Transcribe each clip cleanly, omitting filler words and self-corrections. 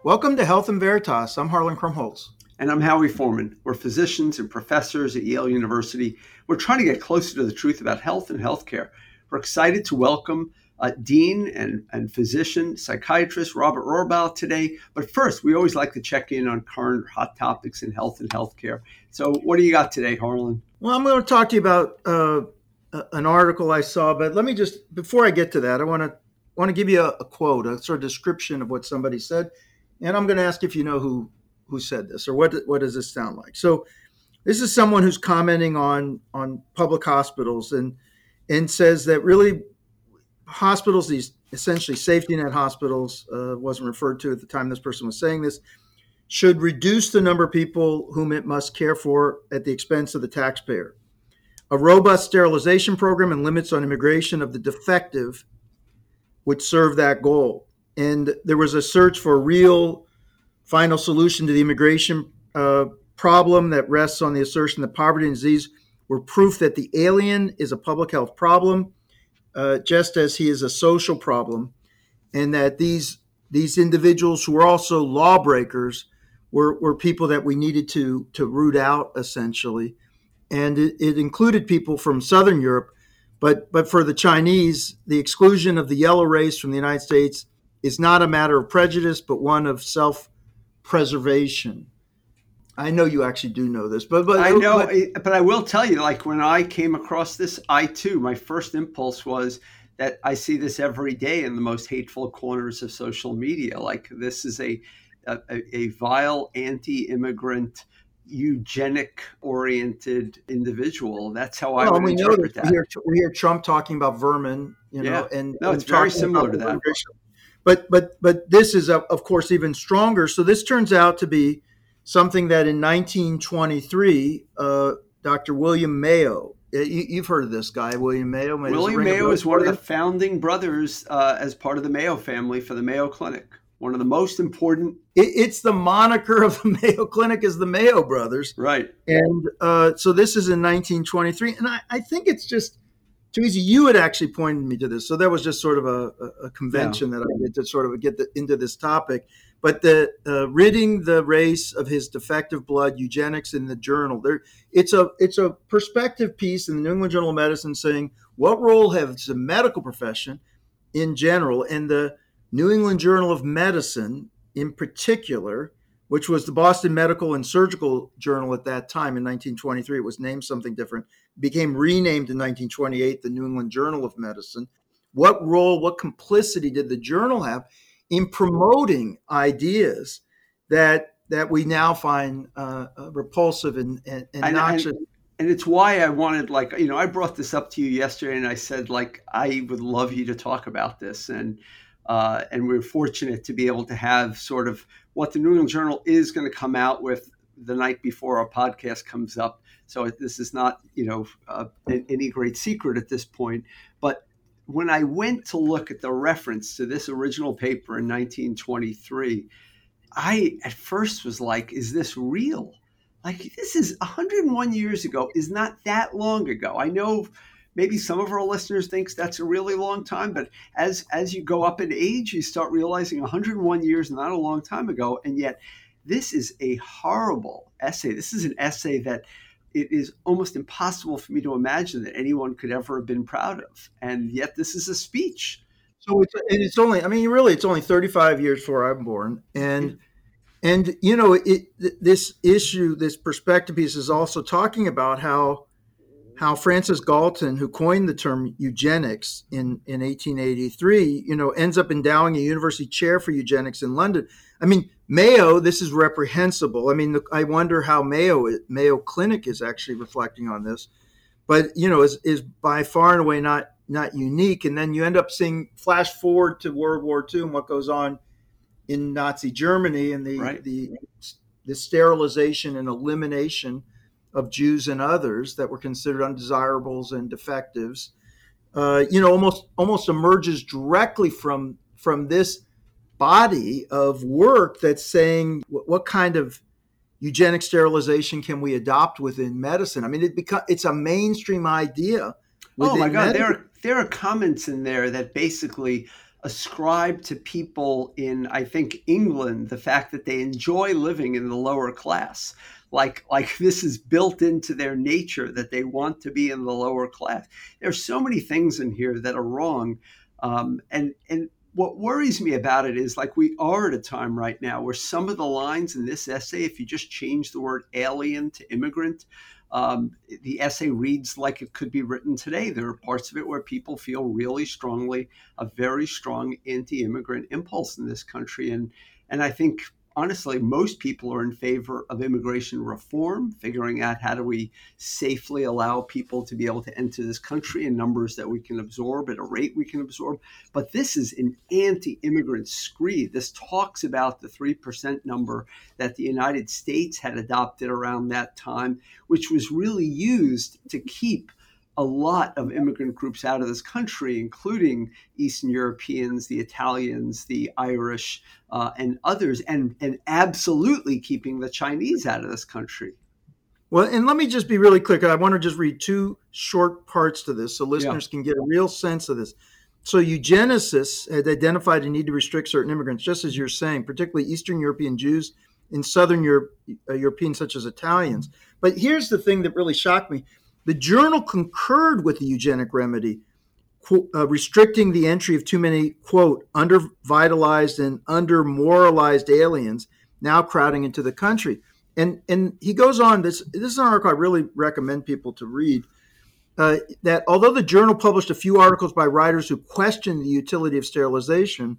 Welcome to Health in Veritas. I'm Harlan Krumholtz. And I'm Howie Foreman. We're physicians and professors at Yale University. We're trying to get closer to the truth about health and healthcare. We're excited to welcome Dean and physician, psychiatrist Robert Rohrbaugh today. But first, we always like to check in on current hot topics in health and healthcare. So what do you got today, Harlan? Well, I'm going to talk to you about an article I saw, but let me just, before I get to that, I want to give you a quote, a sort of description of what somebody said. And I'm going to ask if you know who said this or what does this sound like. So this is someone who's commenting on public hospitals and says that really hospitals, these essentially safety net hospitals, wasn't referred to at the time this person was saying this, should reduce the number of people whom it must care for at the expense of the taxpayer. A robust sterilization program and limits on immigration of the defective would serve that goal. And there was a search for a real final solution to the immigration problem that rests on the assertion that poverty and disease were proof that the alien is a public health problem, just as he is a social problem, and that these individuals who were also lawbreakers were people that we needed to root out, essentially. And it included people from Southern Europe, but for the Chinese, the exclusion of the yellow race from the United States is not a matter of prejudice, but one of self-preservation. I know you actually do know this, but I know, but I will tell you, like when I came across this, my first impulse was that I see this every day in the most hateful corners of social media. Like this is a vile anti-immigrant, eugenic-oriented individual. That's how I would interpret that. We hear Trump talking about vermin, and it's very similar to that. But this is, of course, even stronger. So this turns out to be something that in 1923, Dr. William Mayo, you've heard of this guy, William Mayo. William Mayo is one of the founding brothers as part of the Mayo family for the Mayo Clinic. One of the most important. It's the moniker of the Mayo Clinic is the Mayo brothers. Right. And so this is in 1923. And I think it's just, Teresa, you had actually pointed me to this. So that was just sort of a convention that I did to sort of get into this topic. But the ridding the race of his defective blood, eugenics in the journal. It's a perspective piece in the New England Journal of Medicine saying what role has the medical profession in general, and the New England Journal of Medicine in particular, which was the Boston Medical and Surgical Journal at that time in 1923. It was named something different, became renamed in 1928, the New England Journal of Medicine. What role, what complicity did the journal have in promoting ideas that we now find repulsive and noxious? And it's why I wanted, I brought this up to you yesterday and I said, I would love you to talk about this. And we're fortunate to be able to have sort of what the New England Journal is going to come out with the night before our podcast comes up. So this is not, any great secret at this point. But when I went to look at the reference to this original paper in 1923, I at first was like, is this real? This is 101 years ago, is not that long ago. I know maybe some of our listeners thinks that's a really long time, but as you go up in age, you start realizing 101 years, not a long time ago. And yet this is a horrible essay. This is an essay that it is almost impossible for me to imagine that anyone could ever have been proud of. And yet this is a speech. So it's only 35 years before I'm born. And this issue, this perspective piece is also talking about how Francis Galton, who coined the term eugenics in 1883, ends up endowing a university chair for eugenics in London. I mean, Mayo, this is reprehensible. I mean, I wonder how Mayo Clinic is actually reflecting on this, but is by far and away not unique. And then you end up seeing flash forward to World War II and what goes on in Nazi Germany and the sterilization and elimination of Jews and others that were considered undesirables and defectives, almost emerges directly from this body of work that's saying what kind of eugenic sterilization can we adopt within medicine? I mean, it's a mainstream idea. Oh my God, there are comments in there that basically ascribe to people in, I think, England, the fact that they enjoy living in the lower class. Like this is built into their nature that they want to be in the lower class. There's so many things in here that are wrong. And what worries me about it is like we are at a time right now where some of the lines in this essay, if you just change the word alien to immigrant, the essay reads like it could be written today. There are parts of it where people feel really strongly a very strong anti-immigrant impulse in this country. And I think, honestly, most people are in favor of immigration reform, figuring out how do we safely allow people to be able to enter this country in numbers that we can absorb at a rate we can absorb. But this is an anti-immigrant screed. This talks about the 3% number that the United States had adopted around that time, which was really used to keep a lot of immigrant groups out of this country, including Eastern Europeans, the Italians, the Irish, and others, and absolutely keeping the Chinese out of this country. Well, and let me just be really clear, because I want to just read two short parts to this so listeners can get a real sense of this. So eugenicists had identified a need to restrict certain immigrants, just as you're saying, particularly Eastern European Jews and Southern Europeans, such as Italians. But here's the thing that really shocked me. The journal concurred with the eugenic remedy, restricting the entry of too many, quote, undervitalized and under-moralized aliens now crowding into the country. And he goes on, this is an article I really recommend people to read, that although the journal published a few articles by writers who questioned the utility of sterilization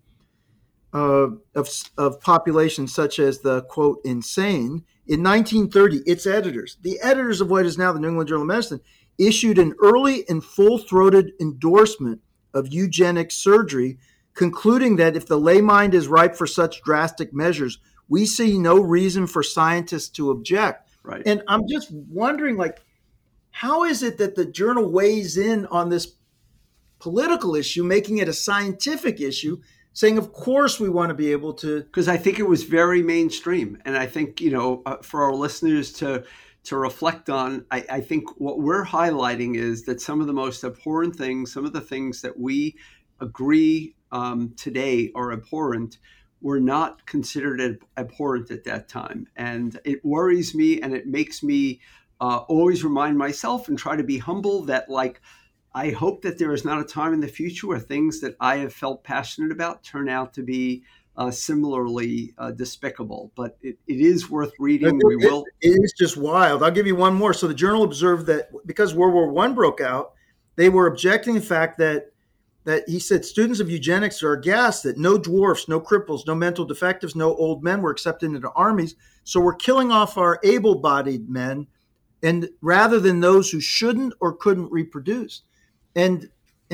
of populations such as the, quote, insane, in 1930, its editors, the editors of what is now the New England Journal of Medicine, issued an early and full-throated endorsement of eugenic surgery, concluding that if the lay mind is ripe for such drastic measures, we see no reason for scientists to object. Right. And I'm just wondering, like, how is it that the journal weighs in on this political issue, making it a scientific issue, saying, of course, we want to be able to. Because I think it was very mainstream. And I think, for our listeners to reflect on, I think what we're highlighting is that some of the most abhorrent things, some of the things that we agree today are abhorrent, were not considered abhorrent at that time. And it worries me, and it makes me always remind myself and try to be humble that, like, I hope that there is not a time in the future where things that I have felt passionate about turn out to be similarly despicable. But it is worth reading. It is just wild. I'll give you one more. So the journal observed that because World War I broke out, they were objecting the fact that he said students of eugenics are aghast that no dwarfs, no cripples, no mental defectives, no old men were accepted into armies. So we're killing off our able-bodied men, and rather than those who shouldn't or couldn't reproduce. And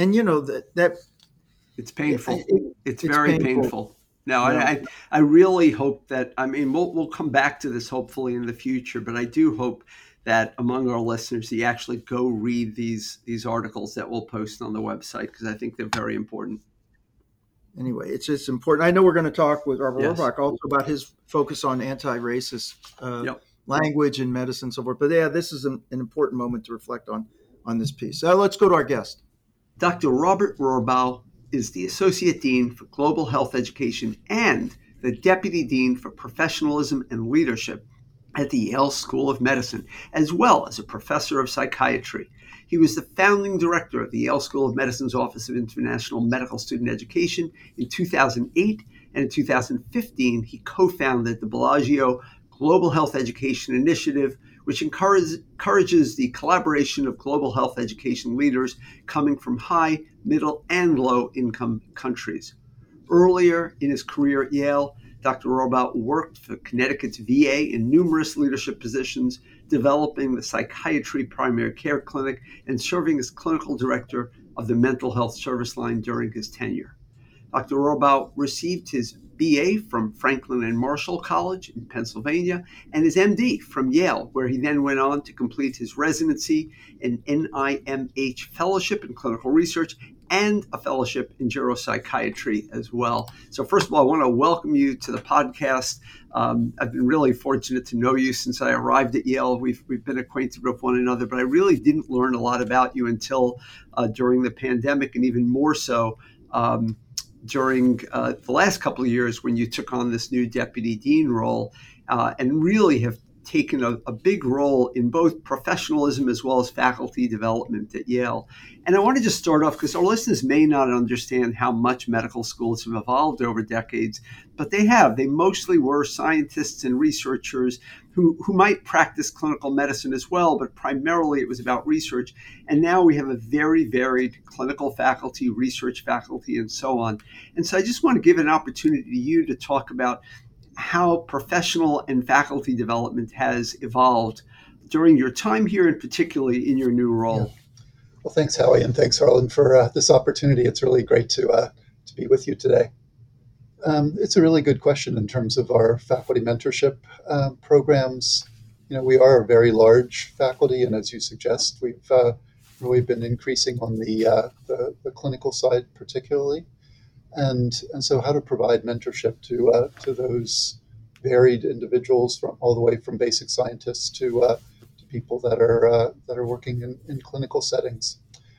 that it's painful. It's very painful. Now, yeah. I really hope that, we'll come back to this hopefully in the future, but I do hope that among our listeners, you actually go read these articles that we'll post on the website, because I think they're very important. Anyway, it's just important. I know we're going to talk with Robert Orbach also about his focus on anti-racist language and medicine and so forth. But yeah, this is an important moment to reflect on this piece. Let's go to our guest. Dr. Robert Rohrbaugh is the Associate Dean for Global Health Education and the Deputy Dean for Professionalism and Leadership at the Yale School of Medicine, as well as a professor of psychiatry. He was the founding director of the Yale School of Medicine's Office of International Medical Student Education in 2008, and in 2015, he co-founded the Bellagio Global Health Education Initiative, which encourages the collaboration of global health education leaders coming from high, middle, and low-income countries. Earlier in his career at Yale, Dr. Rohrbaugh worked for Connecticut's VA in numerous leadership positions, developing the Psychiatry Primary Care Clinic and serving as clinical director of the Mental Health Service Line during his tenure. Dr. Rohrbaugh received his BA from Franklin and Marshall College in Pennsylvania and his MD from Yale, where he then went on to complete his residency in NIMH Fellowship in Clinical Research and a fellowship in geropsychiatry as well. So first of all, I want to welcome you to the podcast. I've been really fortunate to know you since I arrived at Yale. We've been acquainted with one another, but I really didn't learn a lot about you until during the pandemic, and even more so during the last couple of years when you took on this new deputy dean role, and really have taken a big role in both professionalism as well as faculty development at Yale. And I want to just start off because our listeners may not understand how much medical schools have evolved over decades, but they have. They mostly were scientists and researchers who might practice clinical medicine as well, but primarily it was about research. And now we have a very varied clinical faculty, research faculty, and so on. And so I just want to give an opportunity to you to talk about how professional and faculty development has evolved during your time here, and particularly in your new role. Yeah. Well, thanks, Howie, and thanks, Harlan, for this opportunity. It's really great to be with you today. It's a really good question in terms of our faculty mentorship programs. We are a very large faculty, and as you suggest, we've really been increasing on the clinical side particularly. And so how to provide mentorship to those varied individuals from all the way from basic scientists to people that are working in clinical settings.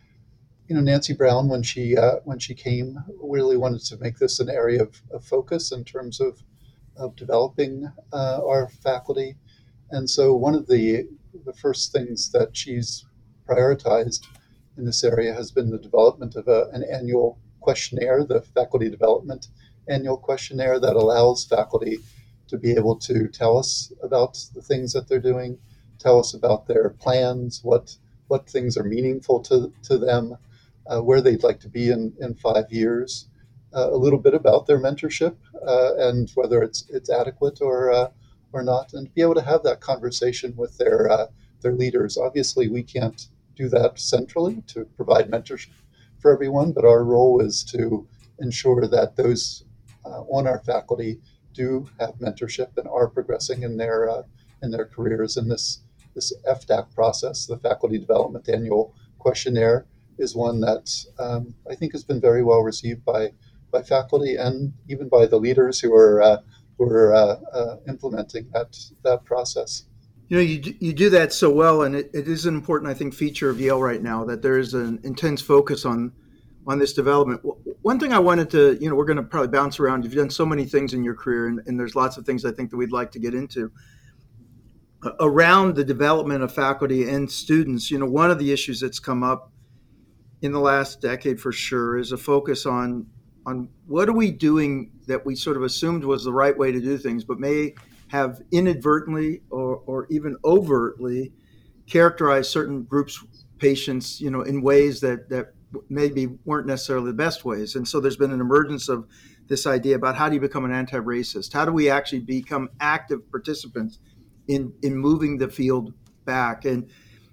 Nancy Brown, when she came, really wanted to make this an area of focus in terms of developing our faculty. And so one of the first things that she's prioritized in this area has been the development of an annual questionnaire, the Faculty Development Annual Questionnaire, that allows faculty to be able to tell us about the things that they're doing, tell us about their plans, what things are meaningful to them, where they'd like to be in 5 years, a little bit about their mentorship and whether it's adequate or not, and be able to have that conversation with their leaders. Obviously, we can't do that centrally to provide mentorship for everyone, but our role is to ensure that those on our faculty do have mentorship and are progressing in their careers. And this FDAQ process, the Faculty Development Annual Questionnaire, is one that I think has been very well received by faculty and even by the leaders who are implementing that process. You do that so well, and it is an important, I think, feature of Yale right now that there is an intense focus on this development. One thing I wanted to, we're going to probably bounce around. You've done so many things in your career, and there's lots of things I think that we'd like to get into around the development of faculty and students. One of the issues that's come up in the last decade for sure is a focus on what are we doing that we sort of assumed was the right way to do things, but may have inadvertently or even overtly characterized certain groups, patients, in ways that maybe weren't necessarily the best ways. And so there's been an emergence of this idea about how do you become an anti-racist? How do we actually become active participants in moving the field back? And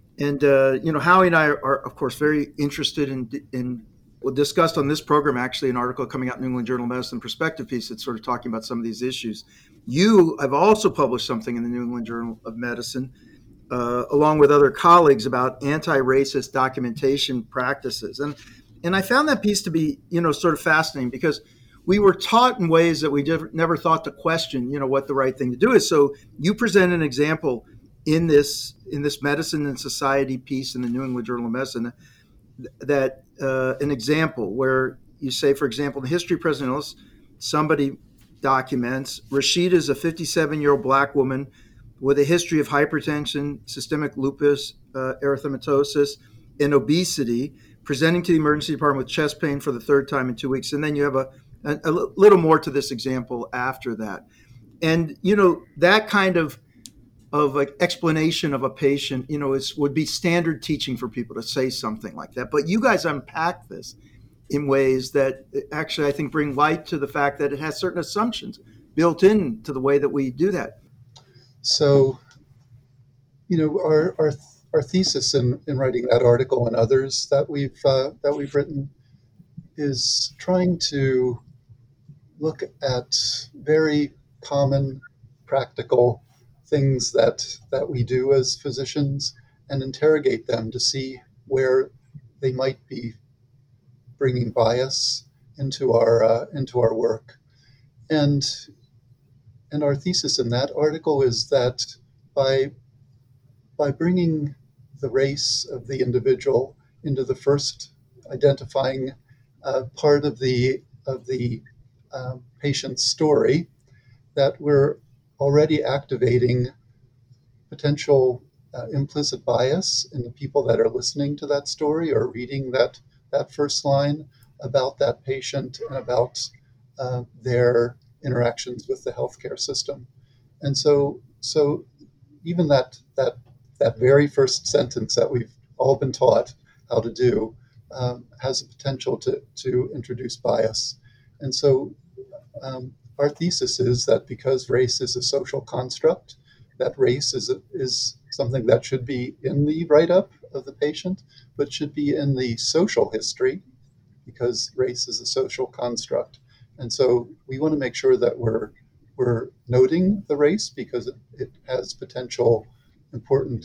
Howie and I are of course very interested in we discussed on this program actually an article coming out in New England Journal of Medicine perspective piece that's sort of talking about some of these issues. You have also published something in the New England Journal of Medicine along with other colleagues about anti-racist documentation practices. And I found that piece to be, sort of fascinating because we were taught in ways that we never thought to question, what the right thing to do is. So you present an example in this Medicine and Society piece in the New England Journal of Medicine that an example where you say, for example, in the history of President Ellis, somebody documents Rashida is a 57-year-old Black woman with a history of hypertension, systemic lupus erythematosus, and obesity, presenting to the emergency department with chest pain for the third time in 2 weeks. And then you have a little more to this example after that. And, that kind of like explanation of a patient, would be standard teaching for people to say something like that. But you guys unpack this in ways that actually, I think, bring light to the fact that it has certain assumptions built into the way that we do that. So, our thesis in writing that article and others that we've written is trying to look at very common, practical things that we do as physicians and interrogate them to see where they might be bringing bias into our work. And our thesis in that article is that by bringing the race of the individual into the first identifying part of the of the patient's story, that we're already activating potential implicit bias in the people that are listening to that story or reading that first line about that patient and about their interactions with the healthcare system. And so even that very first sentence that we've all been taught how to do has a potential to introduce bias. And so our thesis is that because race is a social construct, that race is something that should be in the write-up of the patient, but should be in the social history, because race is a social construct. And so we want to make sure that we're noting the race because it has potential important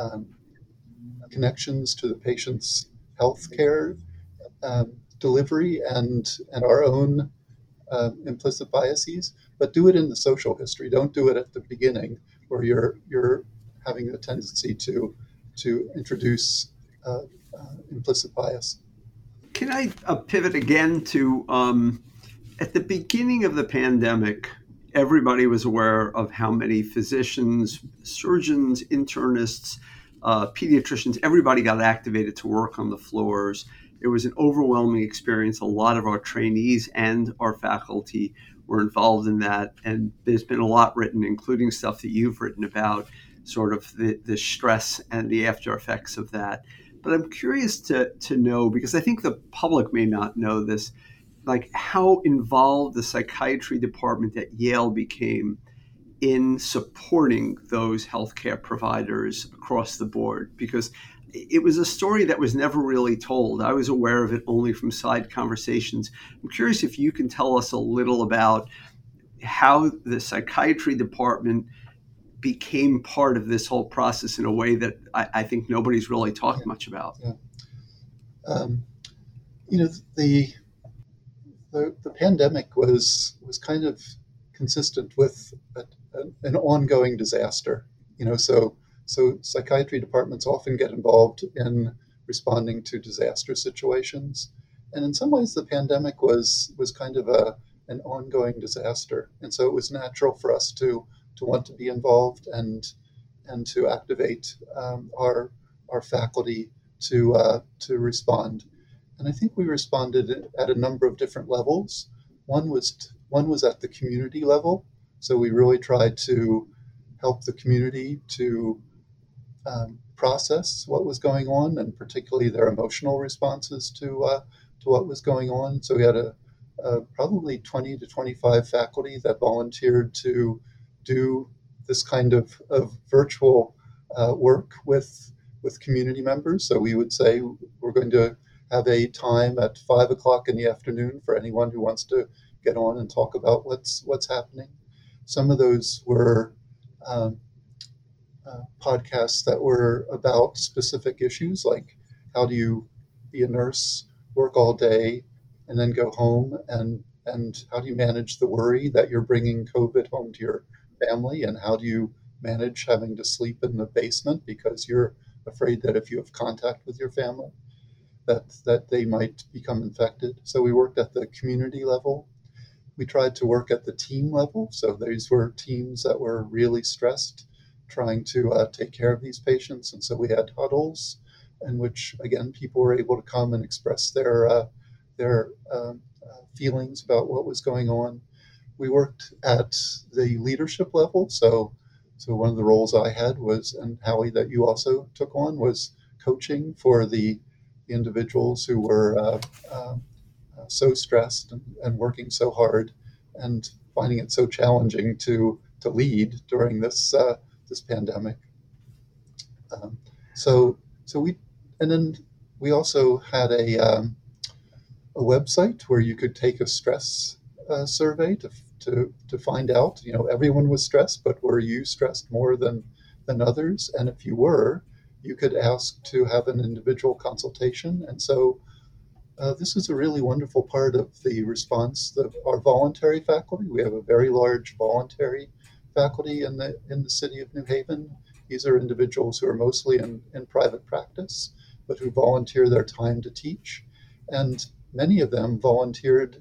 connections to the patient's healthcare delivery and our own implicit biases, but do it in the social history. Don't do it at the beginning where you're having a tendency to introduce implicit bias. Can I pivot again to at the beginning of the pandemic, everybody was aware of how many physicians, surgeons, internists, pediatricians, everybody got activated to work on the floors. It was an overwhelming experience. A lot of our trainees and our faculty were involved in that. And there's been a lot written, including stuff that you've written about sort of the stress and the after effects of that. But I'm curious to know, because I think the public may not know this, like how involved the psychiatry department at Yale became in supporting those healthcare providers across the board, because it was a story that was never really told. I was aware of it only from side conversations. I'm curious if you can tell us a little about how the psychiatry department became part of this whole process in a way that I think nobody's really talked much about. Yeah. The pandemic was kind of consistent with an ongoing disaster. So psychiatry departments often get involved in responding to disaster situations, and in some ways, the pandemic was kind of an ongoing disaster, and so it was natural for us to want to be involved and to activate our faculty to respond. And I think we responded at a number of different levels. One was at the community level, so we really tried to help the community to process what was going on, and particularly their emotional responses to what was going on. So we had probably 20 to 25 faculty that volunteered to do this kind of virtual work with community members. So we would say we're going to have a time at 5 o'clock in the afternoon for anyone who wants to get on and talk about what's happening. Some of those were podcasts that were about specific issues, like how do you be a nurse, work all day, and then go home, and how do you manage the worry that you're bringing COVID home to your family, and how do you manage having to sleep in the basement because you're afraid that if you have contact with your family, that they might become infected. So we worked at the community level. We tried to work at the team level. So these were teams that were really stressed, trying to take care of these patients. And so we had huddles in which, again, people were able to come and express their feelings about what was going on. We worked at the leadership level. So one of the roles I had was, and Howie, that you also took on, was coaching for the individuals who were so stressed and working so hard and finding it so challenging to lead during this pandemic. So we also had a website where you could take a stress survey to find out, everyone was stressed, but were you stressed more than others? And if you were, you could ask to have an individual consultation. And so this is a really wonderful part of the response of our voluntary faculty. We have a very large voluntary faculty in the city of New Haven. These are individuals who are mostly in private practice, but who volunteer their time to teach. And many of them volunteered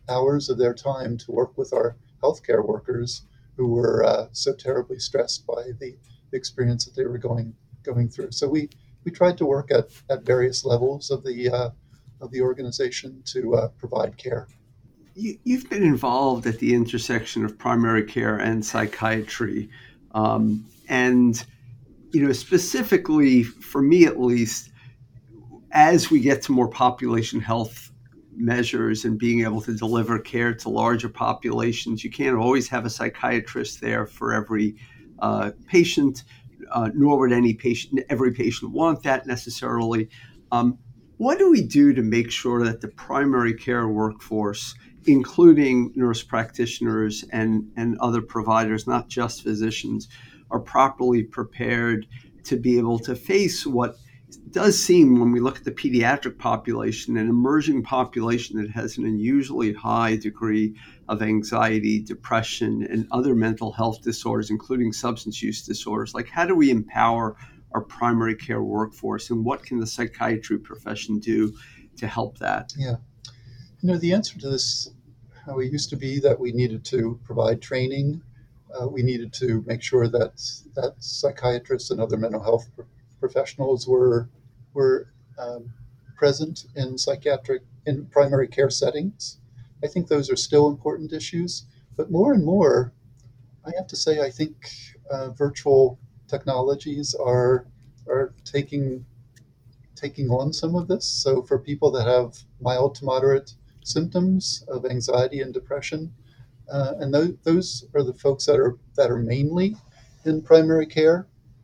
hours of their time to work with our healthcare workers who were so terribly stressed by the experience that they were going through. So we tried to work at various levels of the organization to provide care. You've been involved at the intersection of primary care and psychiatry, and specifically for me at least, as we get to more population health measures and being able to deliver care to larger populations, you can't always have a psychiatrist there for every patient, nor would every patient want that necessarily. What do we do to make sure that the primary care workforce, including nurse practitioners and other providers, not just physicians, are properly prepared to be able to face what does seem, when we look at the pediatric population, an emerging population that has an unusually high degree of anxiety, depression, and other mental health disorders, including substance use disorders? Like, how do we empower our primary care workforce, and what can the psychiatry profession do to help that? Yeah. The answer to this, how it used to be that we needed to provide training. We needed to make sure that psychiatrists and other mental health professionals were present in primary care settings. I think those are still important issues, but more and more, I have to say, I think virtual technologies are taking on some of this. So for people that have mild to moderate symptoms of anxiety and depression, and those are the folks that are mainly in primary care.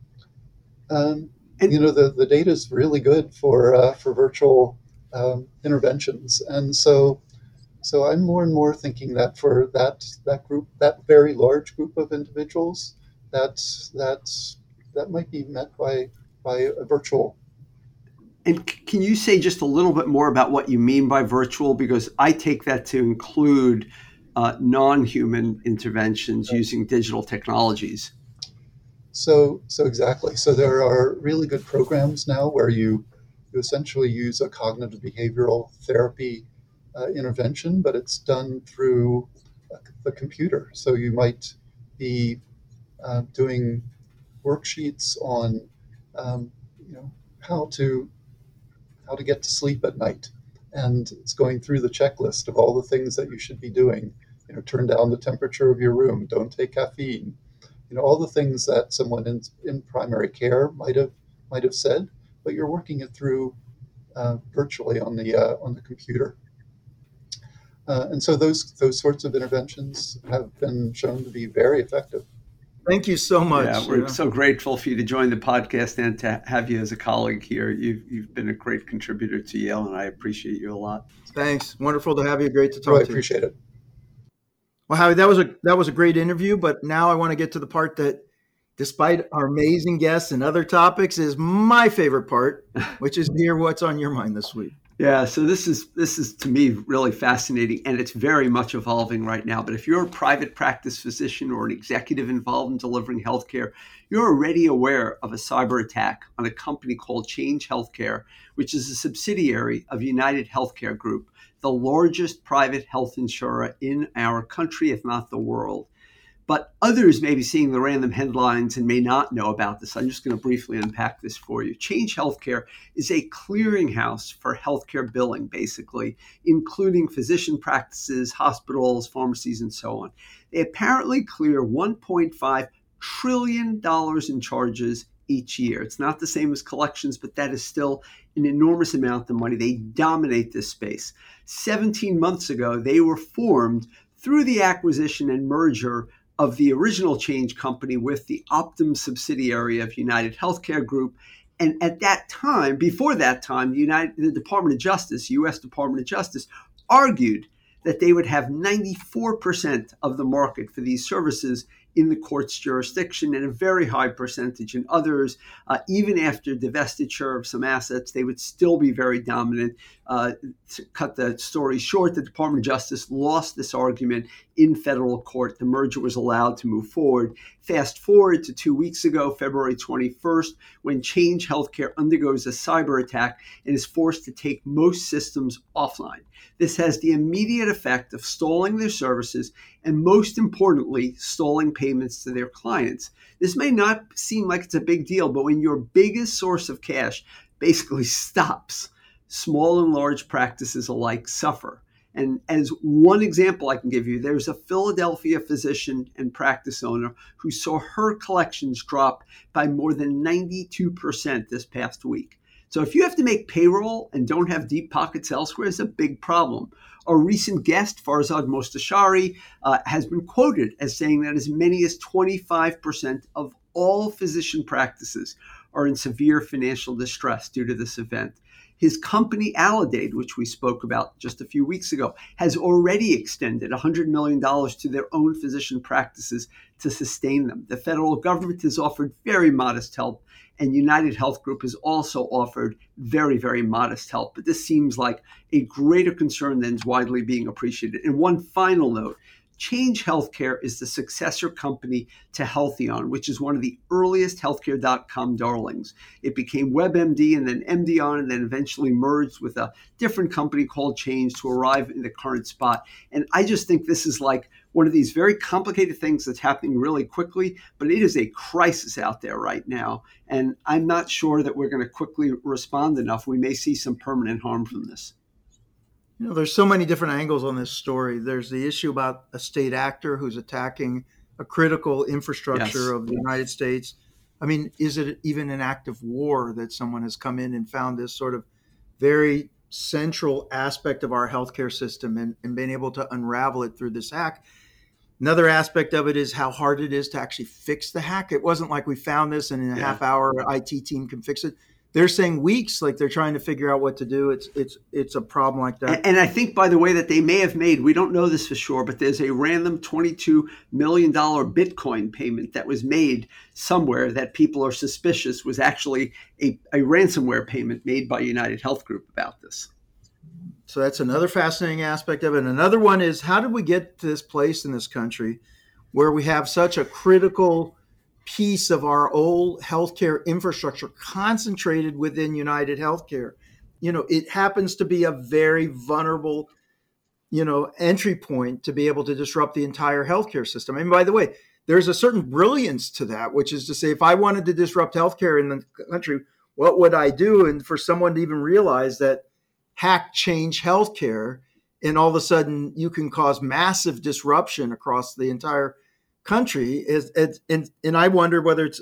The data is really good for virtual interventions, and so I'm more and more thinking that for that group, that very large group of individuals, that might be met by a virtual. And can you say just a little bit more about what you mean by virtual? Because I take that to include non-human interventions using digital technologies. So exactly. So there are really good programs now where you essentially use a cognitive behavioral therapy intervention, but it's done through the computer. So you might be doing worksheets on how to get to sleep at night, and it's going through the checklist of all the things that you should be doing. Turn down the temperature of your room, don't take caffeine, all the things that someone in primary care might have said, but you're working it through virtually on the computer. And so those sorts of interventions have been shown to be very effective. Thank you so much. Yeah, we're so grateful for you to join the podcast and to have you as a colleague here. You've been a great contributor to Yale, and I appreciate you a lot. Thanks. Wonderful to have you. Great to talk to you. I appreciate it. Well, Howie, that was a great interview, but now I want to get to the part that, despite our amazing guests and other topics, is my favorite part, which is to hear what's on your mind this week. Yeah, so this is to me really fascinating, and it's very much evolving right now. But if you're a private practice physician or an executive involved in delivering healthcare, you're already aware of a cyber attack on a company called Change Healthcare, which is a subsidiary of United Healthcare Group, the largest private health insurer in our country, if not the world. But others may be seeing the random headlines and may not know about this. I'm just going to briefly unpack this for you. Change Healthcare is a clearinghouse for healthcare billing, basically, including physician practices, hospitals, pharmacies, and so on. They apparently clear $1.5 trillion in charges each year. It's not the same as collections, but that is still an enormous amount of money. They dominate this space. 17 months ago, they were formed through the acquisition and merger of the original Change company with the Optum subsidiary of United Healthcare Group. And at that time, before that time, the Department of Justice, U.S. Department of Justice, argued that they would have 94% of the market for these services in the court's jurisdiction, and a very high percentage in others. Even after divestiture of some assets, they would still be very dominant. To cut the story short, the Department of Justice lost this argument in federal court. The merger was allowed to move forward. Fast forward to 2 weeks ago, February 21st, when Change Healthcare undergoes a cyber attack and is forced to take most systems offline. This has the immediate effect of stalling their services and, most importantly, stalling payments to their clients. This may not seem like it's a big deal, but when your biggest source of cash basically stops, small and large practices alike suffer. And as one example I can give you, there's a Philadelphia physician and practice owner who saw her collections drop by more than 92% this past week. So if you have to make payroll and don't have deep pockets elsewhere, it's a big problem. A recent guest, Farzad Mostashari, has been quoted as saying that as many as 25% of all physician practices are in severe financial distress due to this event. His company, Aledade, which we spoke about just a few weeks ago, has already extended $100 million to their own physician practices to sustain them. The federal government has offered very modest help, and United Health Group has also offered very, very modest help. But this seems like a greater concern than is widely being appreciated. And one final note, Change Healthcare is the successor company to Healthion, which is one of the earliest healthcare.com darlings. It became WebMD and then MDon, and then eventually merged with a different company called Change to arrive in the current spot. And I just think this is like one of these very complicated things that's happening really quickly, but it is a crisis out there right now. And I'm not sure that we're going to quickly respond enough. We may see some permanent harm from this. You know, there's so many different angles on this story. There's the issue about a state actor who's attacking a critical infrastructure of the United States. I mean, is it even an act of war that someone has come in and found this sort of very central aspect of our healthcare system and been able to unravel it through this hack? Another aspect of it is how hard it is to actually fix the hack. It wasn't like we found this and in a half hour, IT team can fix it. They're saying weeks, like they're trying to figure out what to do. It's a problem like that. And I think, by the way, that they may have made, we don't know this for sure, but there's a random $22 million Bitcoin payment that was made somewhere that people are suspicious was actually a ransomware payment made by United Health Group about this. So that's another fascinating aspect of it. And another one is, how did we get to this place in this country where we have such a critical piece of our old healthcare infrastructure concentrated within United Healthcare? You know, it happens to be a very vulnerable, entry point to be able to disrupt the entire healthcare system. And by the way, there's a certain brilliance to that, which is to say, if I wanted to disrupt healthcare in the country, what would I do? And for someone to even realize that hack Change Healthcare, and all of a sudden you can cause massive disruption across the entire country and I wonder whether it's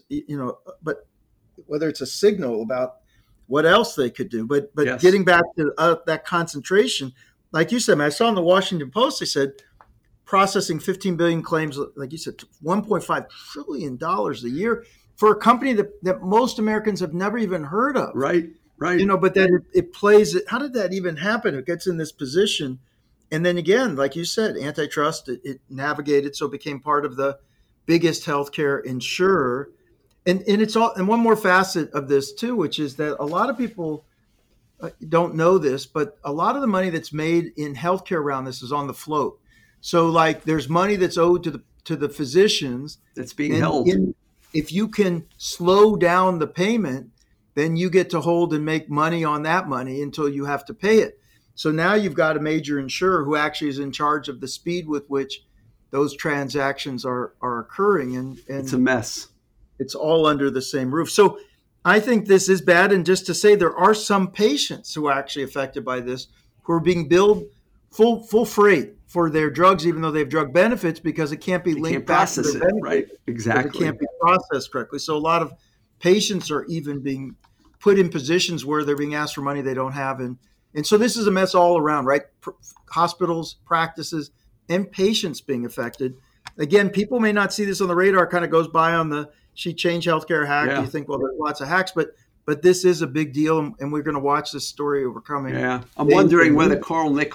whether it's a signal about what else they could do. But yes. Getting back to that concentration, like you said, I saw in the Washington Post, they said processing 15 billion claims, like you said, $1.5 trillion a year for a company that most Americans have never even heard of. Right. But then it plays it. How did that even happen? It gets in this position. And then again, like you said, antitrust, it navigated, so it became part of the biggest healthcare insurer. And it's all, and one more facet of this too, which is that a lot of people don't know this, but a lot of the money that's made in healthcare around this is on the float. So like there's money that's owed to the physicians that's being held. If you can slow down the payment, then you get to hold and make money on that money until you have to pay it. So now you've got a major insurer who actually is in charge of the speed with which those transactions are occurring. And it's a mess. It's all under the same roof. So I think this is bad. And just to say, there are some patients who are actually affected by this, who are being billed full freight for their drugs, even though they have drug benefits, because it can't be linked back to their benefits. Right, exactly. It can't be processed correctly. So a lot of patients are even being put in positions where they're being asked for money they don't have. And so this is a mess all around, right? Hospitals, practices, and patients being affected. Again, people may not see this on the radar, kind of goes by on the Change Healthcare hack. Yeah. You think, well, there's lots of hacks, but this is a big deal, and we're going to watch this story overcoming. Yeah, I'm wondering whether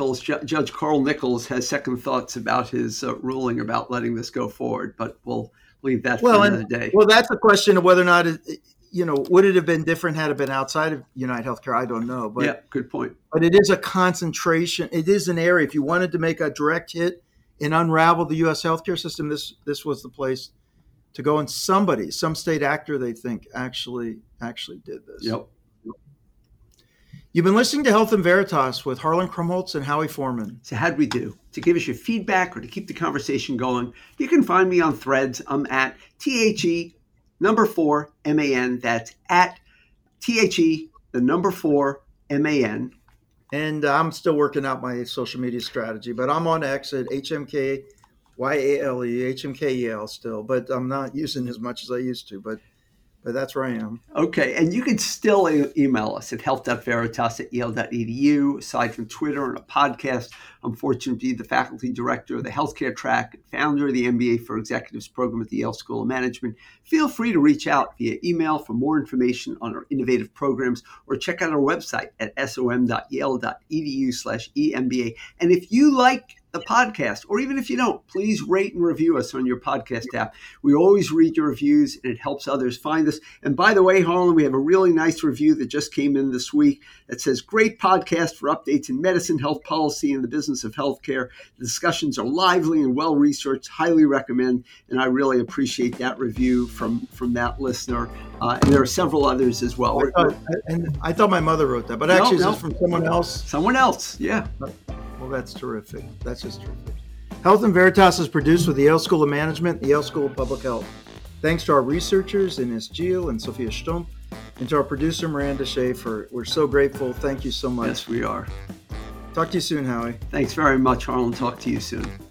Judge Carl Nichols has second thoughts about his ruling about letting this go forward, but we'll leave that for another day. Well, that's a question of whether or not would it have been different had it been outside of United Healthcare? I don't know. But, yeah, good point. But it is a concentration. It is an area. If you wanted to make a direct hit and unravel the U.S. healthcare system, this was the place to go. And some state actor, they think, actually did this. Yep. You've been listening to Health in Veritas with Harlan Krumholtz and Howie Foreman. So how'd we do? To give us your feedback or to keep the conversation going, you can find me on Threads. I'm at THE4MAN. That's at THE4MAN. And I'm still working out my social media strategy, but I'm on X at HMKYALE, HMKEL still, but I'm not using as much as I used to, but that's where I am. Okay. And you can still email us at health.veritas@yale.edu. Aside from Twitter and a podcast, I'm fortunate to be the faculty director of the healthcare track and founder of the MBA for Executives program at the Yale School of Management. Feel free to reach out via email for more information on our innovative programs or check out our website at som.yale.edu/EMBA. And if you like the podcast, or even if you don't, please rate and review us on your podcast app. We always read your reviews and it helps others find us. And by the way, Harlan, we have a really nice review that just came in this week that says, great podcast for updates in medicine, health policy, and the business of healthcare. The discussions are lively and well-researched, highly recommend. And I really appreciate that review from that listener. And there are several others as well. I thought my mother wrote that, but actually it's from someone else. Someone else, yeah. Well, that's terrific. That's just terrific. Health in Veritas is produced with the Yale School of Management, the Yale School of Public Health. Thanks to our researchers, Ines Gil and Sophia Stump, and to our producer, Miranda Schaefer. We're so grateful. Thank you so much. Yes, we are. Talk to you soon, Howie. Thanks very much, Harlan. Talk to you soon.